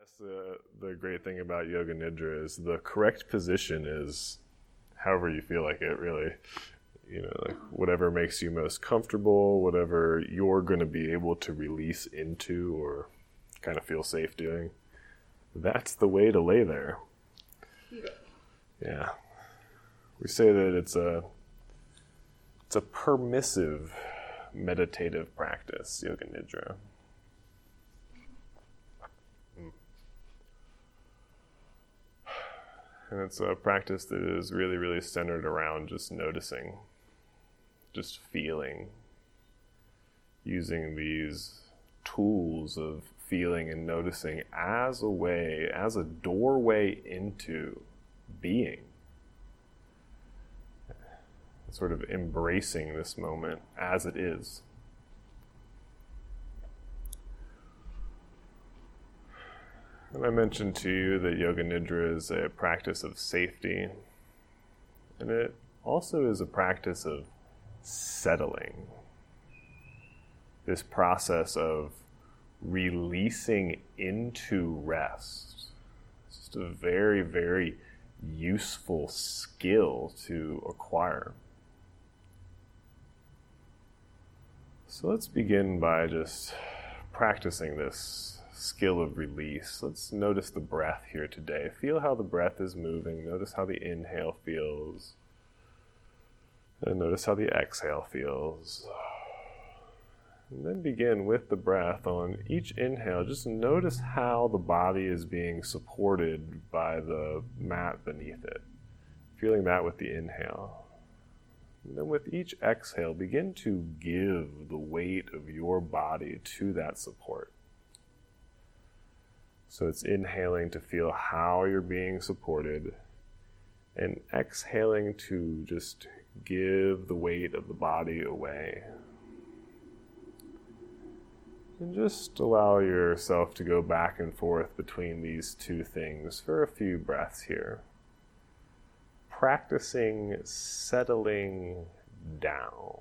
That's the great thing about Yoga Nidra is the correct position is however you feel like it, really. Like whatever makes you most comfortable, whatever you're going to be able to release into or kind of feel safe doing. That's the way to lay there. Yeah. We say that it's a permissive meditative practice, Yoga Nidra. And it's a practice that is really, really centered around just noticing, just feeling, using these tools of feeling and noticing as a way, as a doorway into being. Sort of embracing this moment as it is. And I mentioned to you that Yoga Nidra is a practice of safety, and it also is a practice of settling. This process of releasing into rest. It's just a very, very useful skill to acquire. So let's begin by just practicing this skill of release. Let's notice the breath here today. Feel how the breath is moving. Notice how the inhale feels. And notice how the exhale feels. And then begin with the breath. On each inhale, just notice how the body is being supported by the mat beneath it. Feeling that with the inhale. And then with each exhale, begin to give the weight of your body to that support. So it's inhaling to feel how you're being supported, and exhaling to just give the weight of the body away. And just allow yourself to go back and forth between these two things for a few breaths here. Practicing settling down.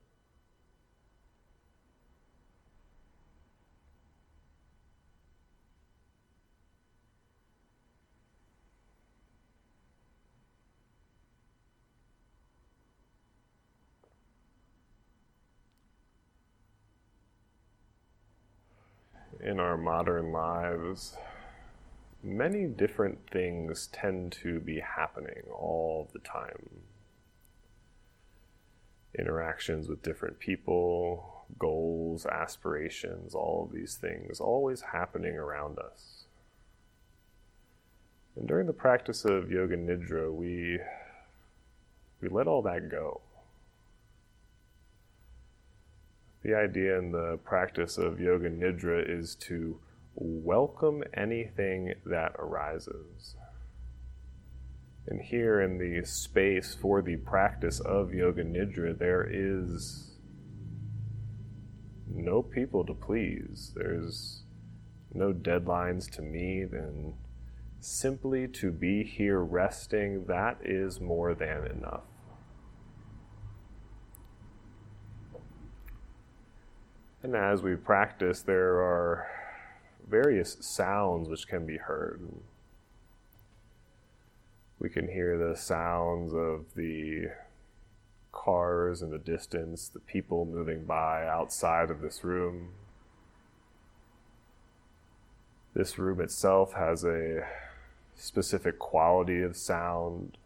In our modern lives, many different things tend to be happening all the time. Interactions with different people, goals, aspirations, all of these things always happening around us. And during the practice of Yoga Nidra, we let all that go. The idea in the practice of Yoga Nidra is to welcome anything that arises. And here in the space for the practice of Yoga Nidra, there is no people to please. There's no deadlines to meet, and simply to be here resting, that is more than enough. And as we practice, there are various sounds which can be heard. We can hear the sounds of the cars in the distance, the people moving by outside of this room. This room itself has a specific quality of sound.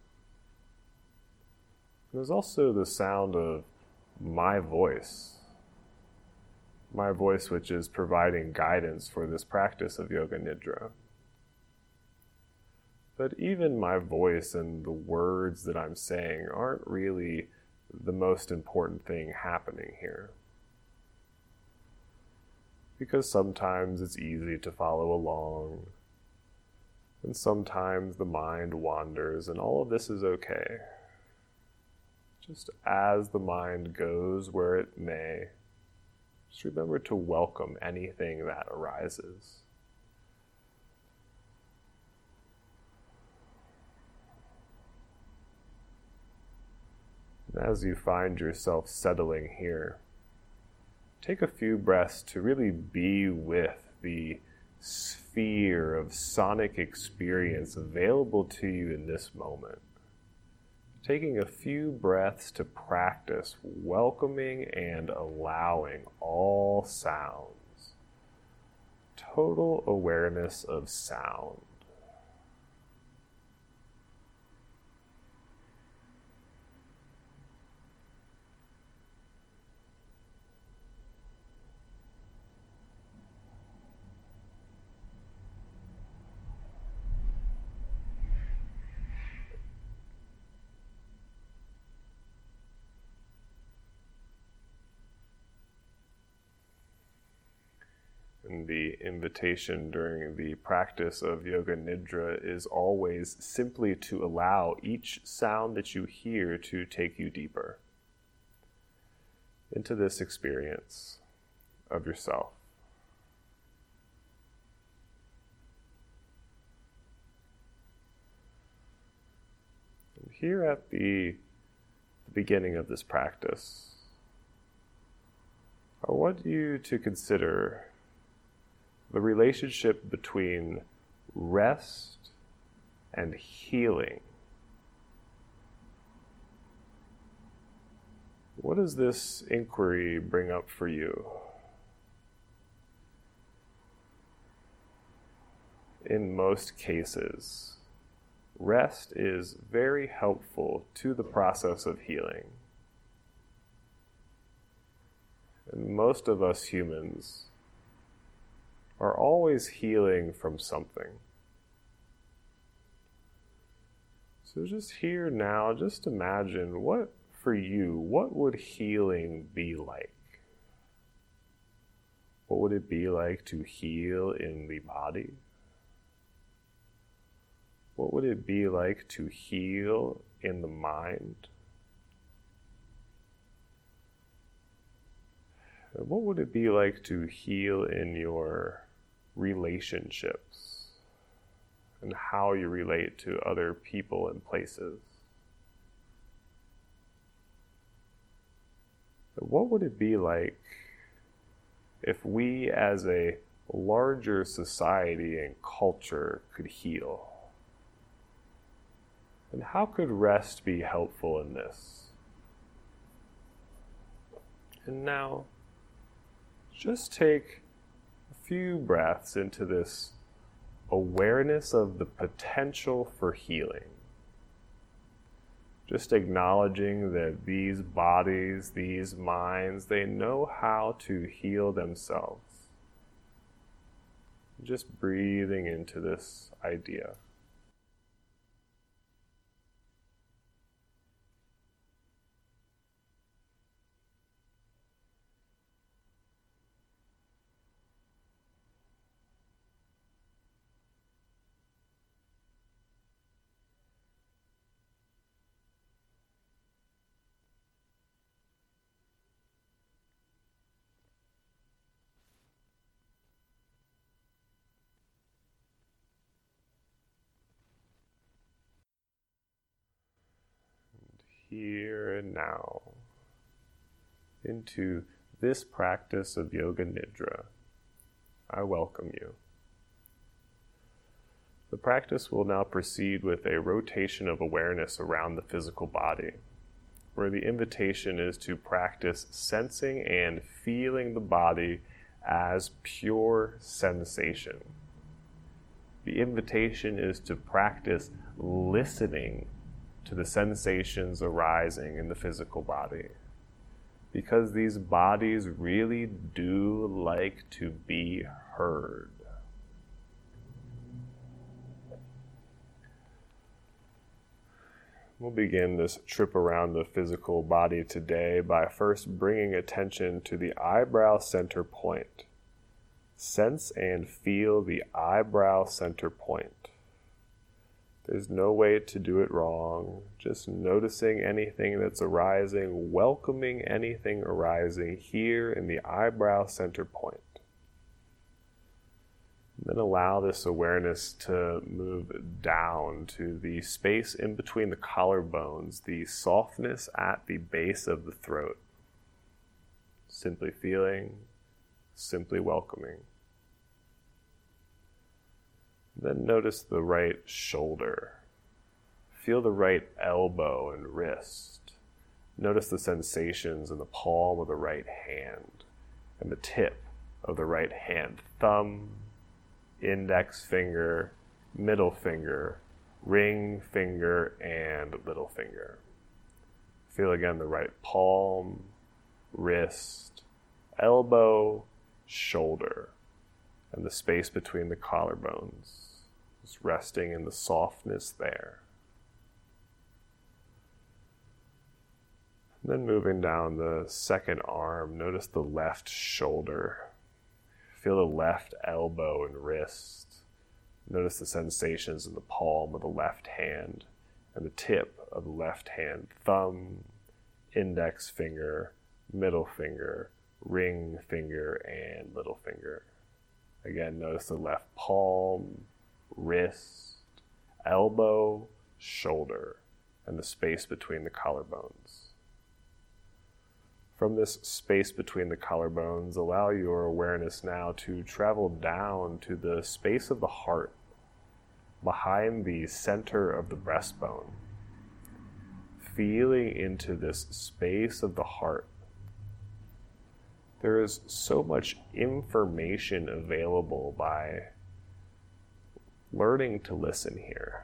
There's also the sound of my voice. My voice, which is providing guidance for this practice of Yoga Nidra. But even my voice and the words that I'm saying aren't really the most important thing happening here. Because sometimes it's easy to follow along, and sometimes the mind wanders, and all of this is okay. Just as the mind goes where it may, just remember to welcome anything that arises. And as you find yourself settling here, take a few breaths to really be with the sphere of sonic experience available to you in this moment. Taking a few breaths to practice welcoming and allowing all sounds. Total awareness of sound. And the invitation during the practice of Yoga Nidra is always simply to allow each sound that you hear to take you deeper into this experience of yourself. And here at the beginning of this practice, I want you to consider the relationship between rest and healing. What does this inquiry bring up for you? In most cases, rest is very helpful to the process of healing. And most of us humans are always healing from something. So just here now, just imagine what would healing be like? What would it be like to heal in the body? What would it be like to heal in the mind? And what would it be like to heal in your relationships and how you relate to other people and places? What would it be like if we as a larger society and culture could heal? And how could rest be helpful in this? And now, just take a few breaths into this awareness of the potential for healing. Just acknowledging that these bodies, these minds, they know how to heal themselves. Just breathing into this idea. Here and now, into this practice of Yoga Nidra, I welcome you. The practice will now proceed with a rotation of awareness around the physical body, where the invitation is to practice sensing and feeling the body as pure sensation. The invitation is to practice listening to the sensations arising in the physical body, because these bodies really do like to be heard. We'll begin this trip around the physical body today by first bringing attention to the eyebrow center point. Sense and feel the eyebrow center point. There's no way to do it wrong. Just noticing anything that's arising, welcoming anything arising here in the eyebrow center point. Then allow this awareness to move down to the space in between the collarbones, the softness at the base of the throat. Simply feeling, simply welcoming. Then notice the right shoulder. Feel the right elbow and wrist. Notice the sensations in the palm of the right hand and the tip of the right hand. Thumb, index finger, middle finger, ring finger, and little finger. Feel again the right palm, wrist, elbow, shoulder, and the space between the collarbones. Just resting in the softness there. Then moving down the second arm, notice the left shoulder. Feel the left elbow and wrist. Notice the sensations in the palm of the left hand and the tip of the left hand. Thumb, index finger, middle finger, ring finger, and little finger. Again, notice the left palm, wrist, elbow, shoulder, and the space between the collarbones. From this space between the collarbones, allow your awareness now to travel down to the space of the heart, behind the center of the breastbone. Feeling into this space of the heart. There is so much information available by learning to listen here.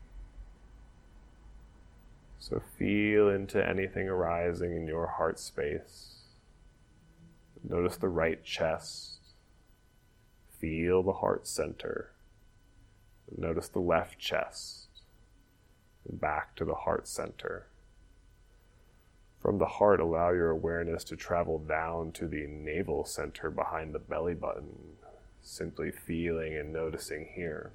So feel into anything arising in your heart space. Notice the right chest. Feel the heart center. Notice the left chest. And back to the heart center. From the heart, allow your awareness to travel down to the navel center behind the belly button. Simply feeling and noticing here.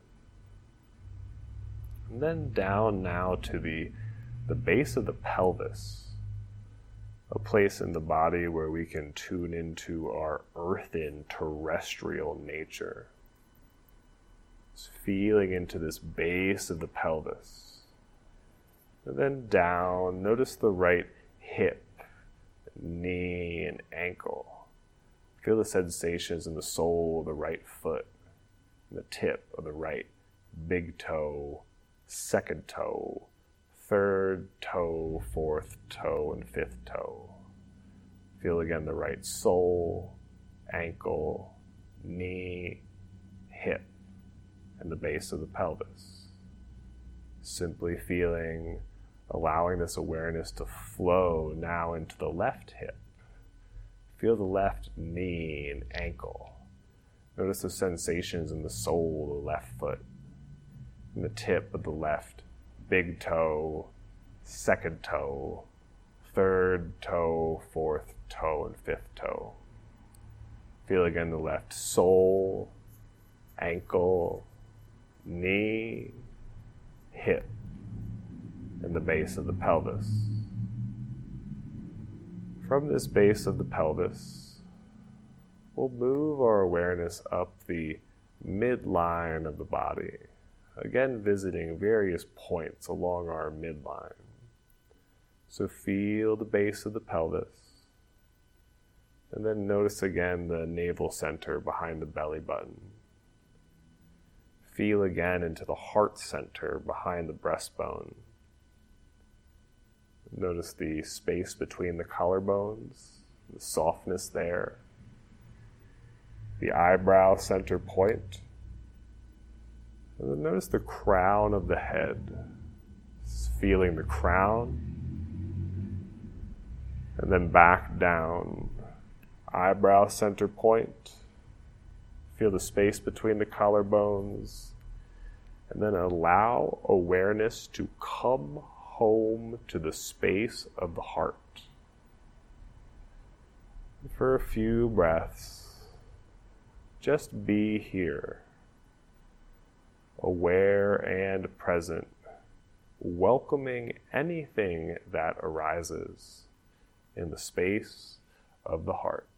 And then down now to the base of the pelvis, a place in the body where we can tune into our earthen terrestrial nature. Just feeling into this base of the pelvis. And then down, notice the right hip, knee, and ankle. Feel the sensations in the sole of the right foot, and the tip of the right big toe, second toe, third toe, fourth toe, and fifth toe. Feel again the right sole, ankle, knee, hip, and the base of the pelvis. Simply feeling, allowing this awareness to flow now into the left hip. Feel the left knee and ankle. Notice the sensations in the sole of the left foot, and the tip of the left big toe, second toe, third toe, fourth toe, and fifth toe. Feel again the left sole, ankle, knee, hip, and the base of the pelvis. From this base of the pelvis, we'll move our awareness up the midline of the body. Again, visiting various points along our midline. So feel the base of the pelvis. And then notice again the navel center behind the belly button. Feel again into the heart center behind the breastbone. Notice the space between the collarbones, the softness there. The eyebrow center point. And then notice the crown of the head. Just feeling the crown. And then back down. Eyebrow center point. Feel the space between the collarbones. And then allow awareness to come home to the space of the heart. For a few breaths, just be here. Aware and present, welcoming anything that arises in the space of the heart.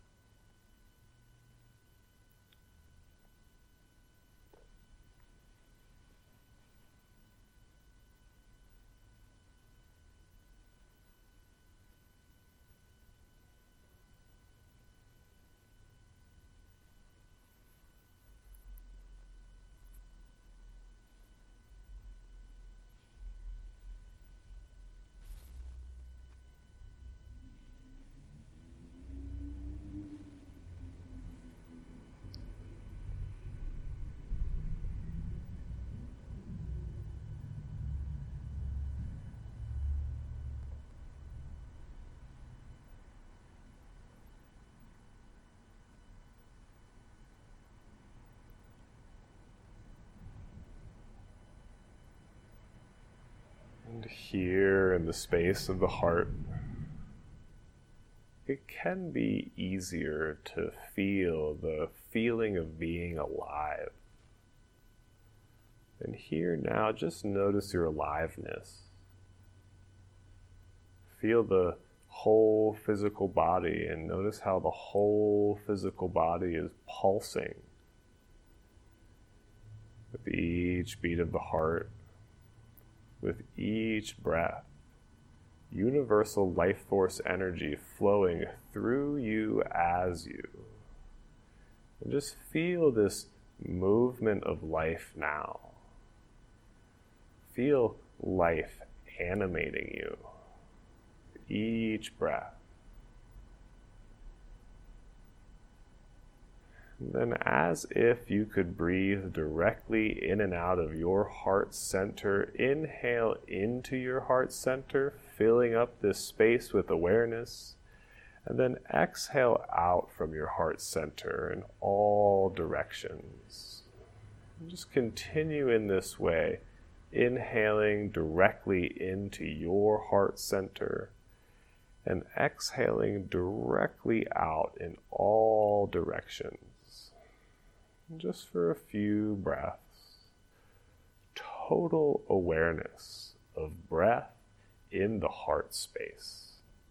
here in the space of the heart, it can be easier to feel the feeling of being alive. And here now, just notice your aliveness. Feel the whole physical body and notice how the whole physical body is pulsing with each beat of the heart, with each breath. Universal life force energy flowing through you as you. And just feel this movement of life now. Feel life animating you. Each breath. And then, as if you could breathe directly in and out of your heart center, inhale into your heart center, filling up this space with awareness, and then exhale out from your heart center in all directions. And just continue in this way, inhaling directly into your heart center, and exhaling directly out in all directions. Just for a few breaths. Total awareness of breath in the heart space.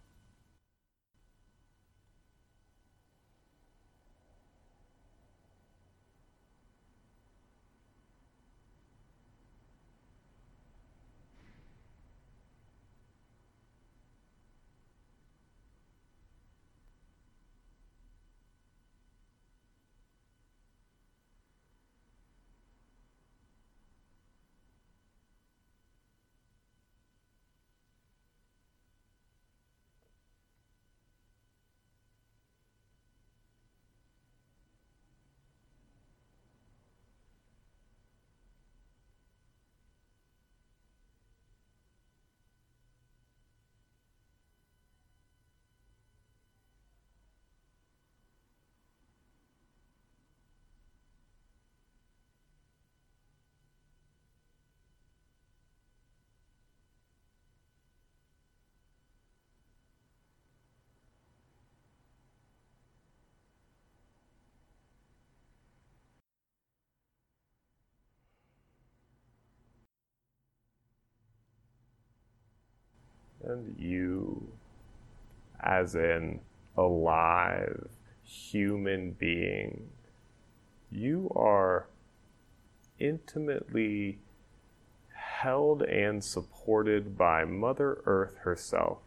And you, as an alive human being, you are intimately held and supported by Mother Earth herself.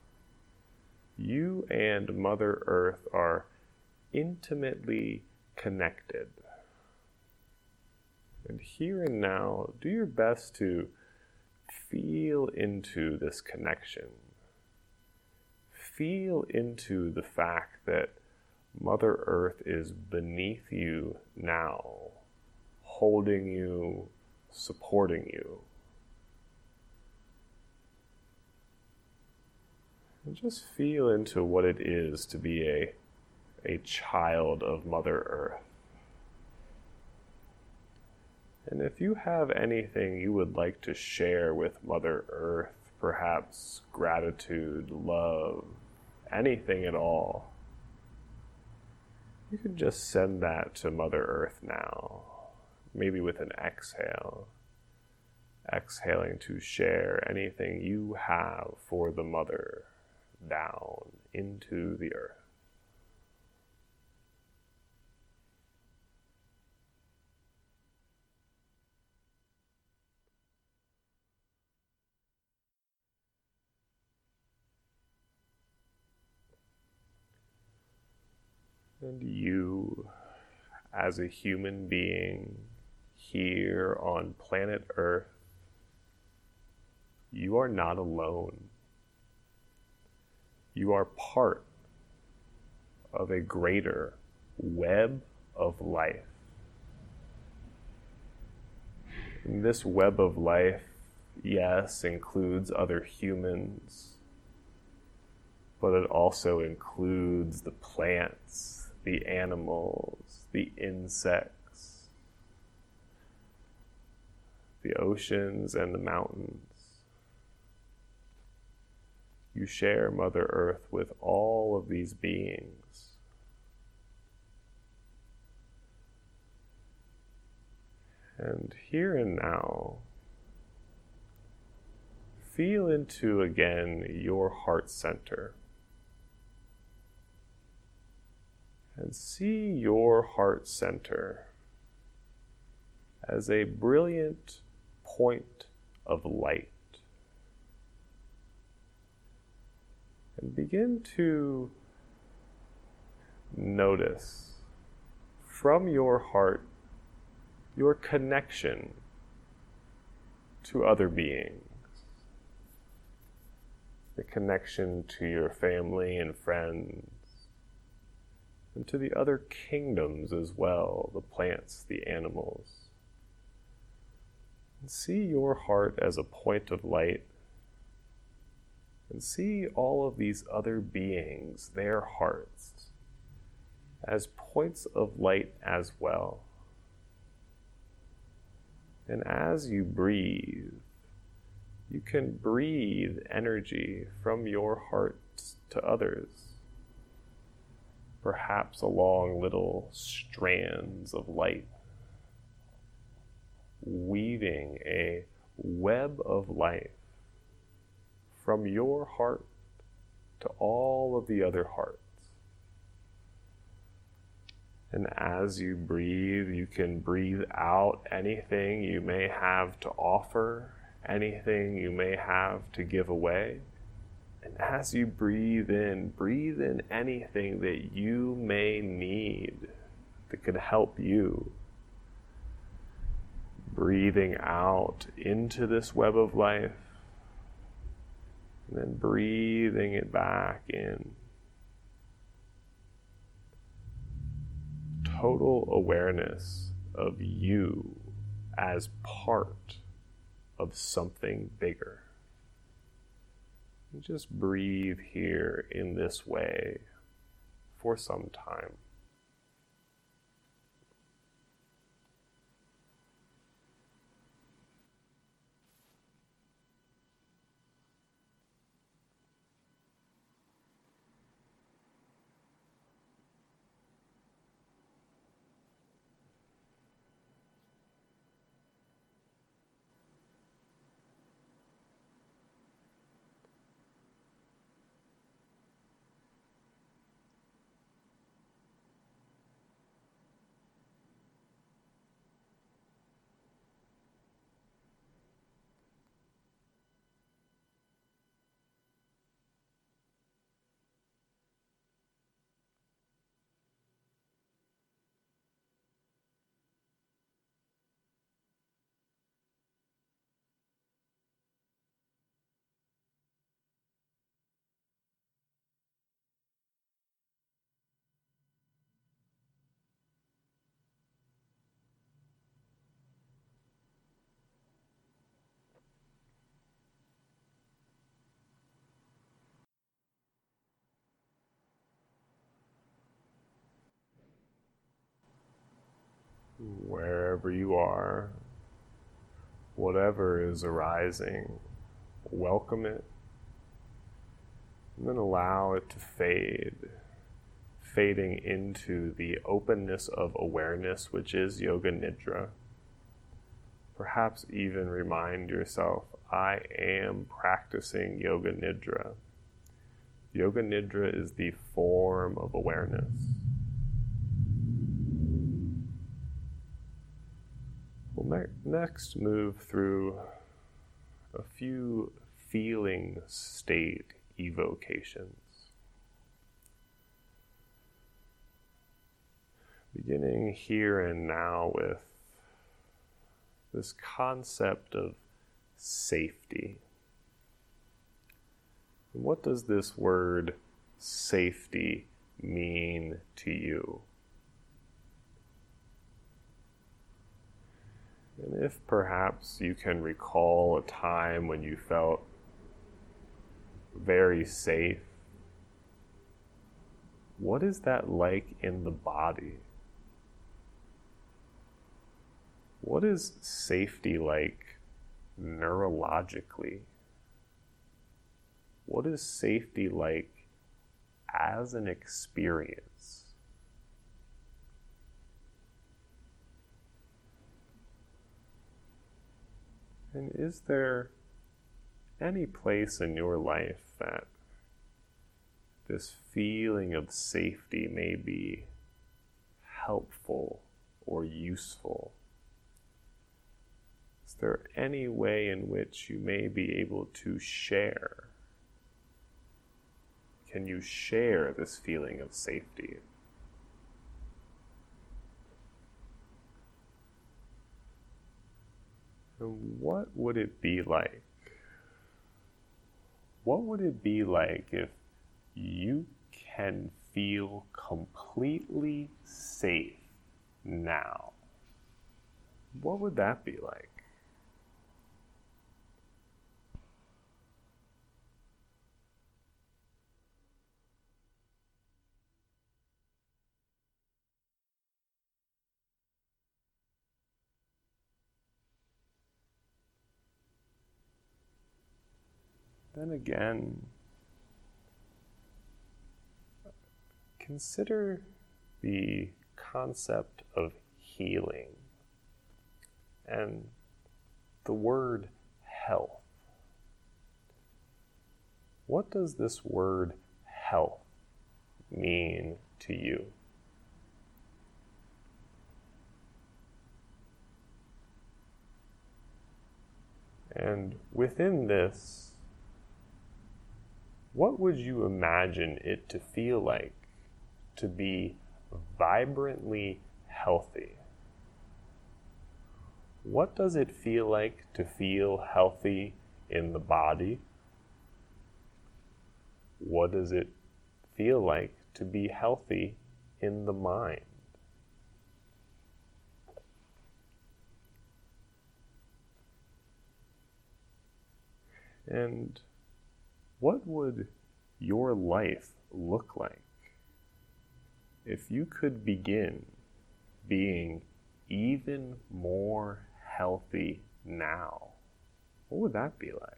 You and Mother Earth are intimately connected. And here and now, do your best to feel into this connection. Feel into the fact that Mother Earth is beneath you now, holding you, supporting you. And just feel into what it is to be a child of Mother Earth. And if you have anything you would like to share with Mother Earth, perhaps gratitude, love, anything at all, you can just send that to Mother Earth now, maybe with an exhale. Exhaling to share anything you have for the Mother down into the earth. And you, as a human being here on planet Earth, you are not alone. You are part of a greater web of life. And this web of life, yes, includes other humans, but it also includes the plants, the animals, the insects, the oceans and the mountains. You share Mother Earth with all of these beings. And here and now, feel into again your heart center. And see your heart center as a brilliant point of light. And begin to notice from your heart your connection to other beings, the connection to your family and friends, and to the other kingdoms as well, the plants, the animals. And see your heart as a point of light, and see all of these other beings, their hearts, as points of light as well. And as you breathe, you can breathe energy from your heart to others, perhaps along little strands of light, weaving a web of life from your heart to all of the other hearts. And as you breathe, you can breathe out anything you may have to offer, anything you may have to give away. And as you breathe in anything that you may need that could help you. Breathing out into this web of life, and then breathing it back in. Total awareness of you as part of something bigger. And just breathe here in this way for some time. Wherever you are, whatever is arising, welcome it, and then allow it to fade, fading into the openness of awareness, which is Yoga Nidra. Perhaps even remind yourself, I am practicing Yoga Nidra. Yoga Nidra is the form of awareness. We'll next move through a few feeling state evocations. Beginning here and now with this concept of safety. And what does this word safety mean to you? And if perhaps you can recall a time when you felt very safe, what is that like in the body? What is safety like neurologically? What is safety like as an experience? And is there any place in your life that this feeling of safety may be helpful or useful? Is there any way in which you may be able to share? Can you share this feeling of safety? And what would it be like? What would it be like if you can feel completely safe now? What would that be like? Then again, consider the concept of healing and the word health. What does this word health mean to you? And within this, what would you imagine it to feel like to be vibrantly healthy? What does it feel like to feel healthy in the body? What does it feel like to be healthy in the mind? And what would your life look like if you could begin being even more healthy now? What would that be like?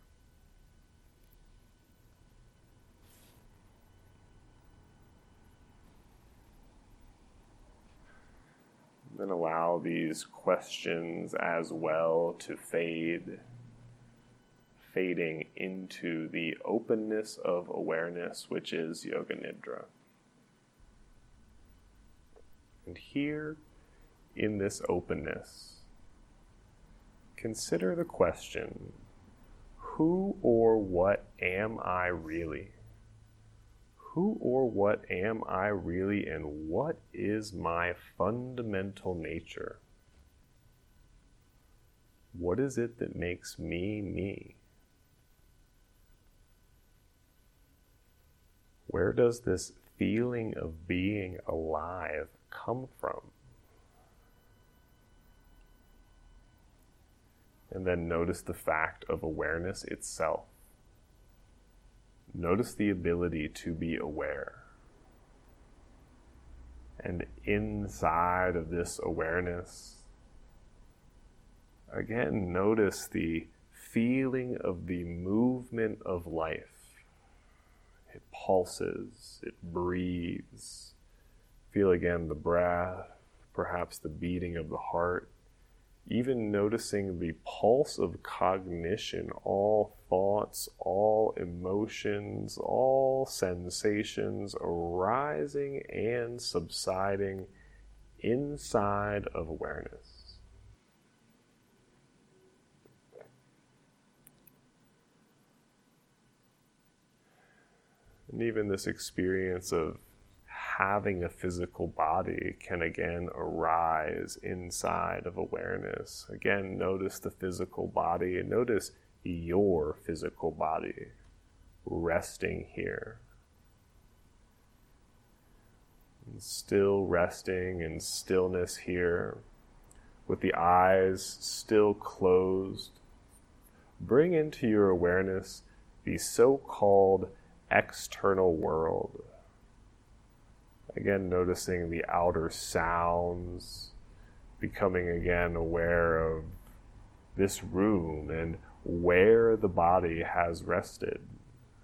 Then allow these questions as well to fade, fading into the openness of awareness, which is Yoga Nidra. And here, in this openness, consider the question, who or what am I really? Who or what am I really, and what is my fundamental nature? What is it that makes me me? Where does this feeling of being alive come from? And then notice the fact of awareness itself. Notice the ability to be aware. And inside of this awareness, again, notice the feeling of the movement of life. It pulses, it breathes. Feel again the breath, perhaps the beating of the heart. Even noticing the pulse of cognition, all thoughts, all emotions, all sensations arising and subsiding inside of awareness. And even this experience of having a physical body can again arise inside of awareness. Again, notice the physical body and notice your physical body resting here. And still resting in stillness here, with the eyes still closed. Bring into your awareness the so-called external world. Again, noticing the outer sounds, becoming again aware of this room and where the body has rested.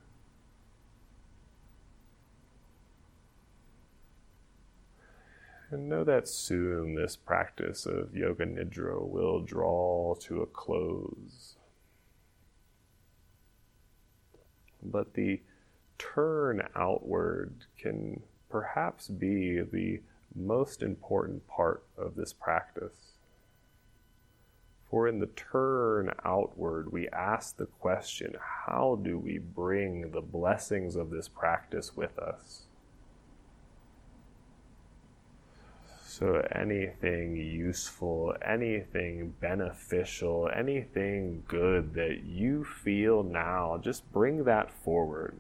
And know that soon this practice of Yoga Nidra will draw to a close. But the turn outward can perhaps be the most important part of this practice. For in the turn outward, we ask the question, how do we bring the blessings of this practice with us? So anything useful, anything beneficial, anything good that you feel now, just bring that forward.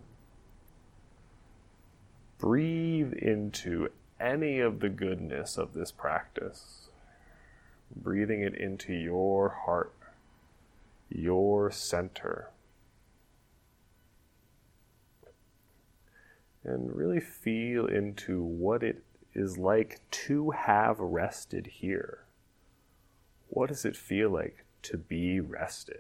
Breathe into any of the goodness of this practice. Breathing it into your heart, your center. And really feel into what it is like to have rested here. What does it feel like to be rested?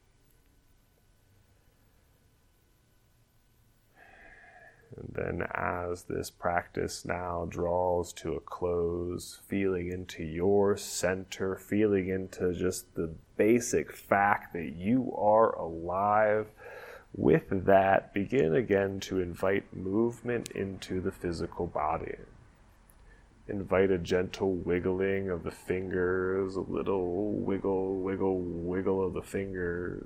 And then as this practice now draws to a close, feeling into your center, feeling into just the basic fact that you are alive, with that, begin again to invite movement into the physical body. Invite a gentle wiggling of the fingers, a little wiggle, wiggle, wiggle of the fingers.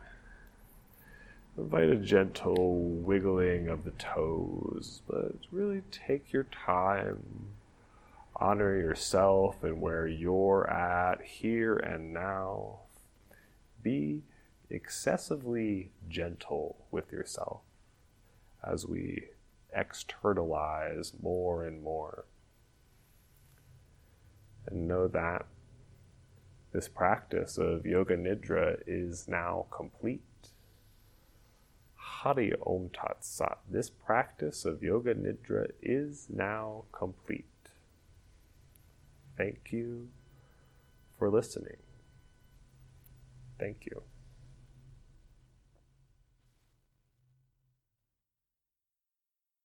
Invite a gentle wiggling of the toes, but really take your time. Honor yourself and where you're at here and now. Be excessively gentle with yourself as we externalize more and more. And know that this practice of Yoga Nidra is now complete. Hari Om Tat Sat. This practice of Yoga Nidra is now complete. Thank you for listening. Thank you.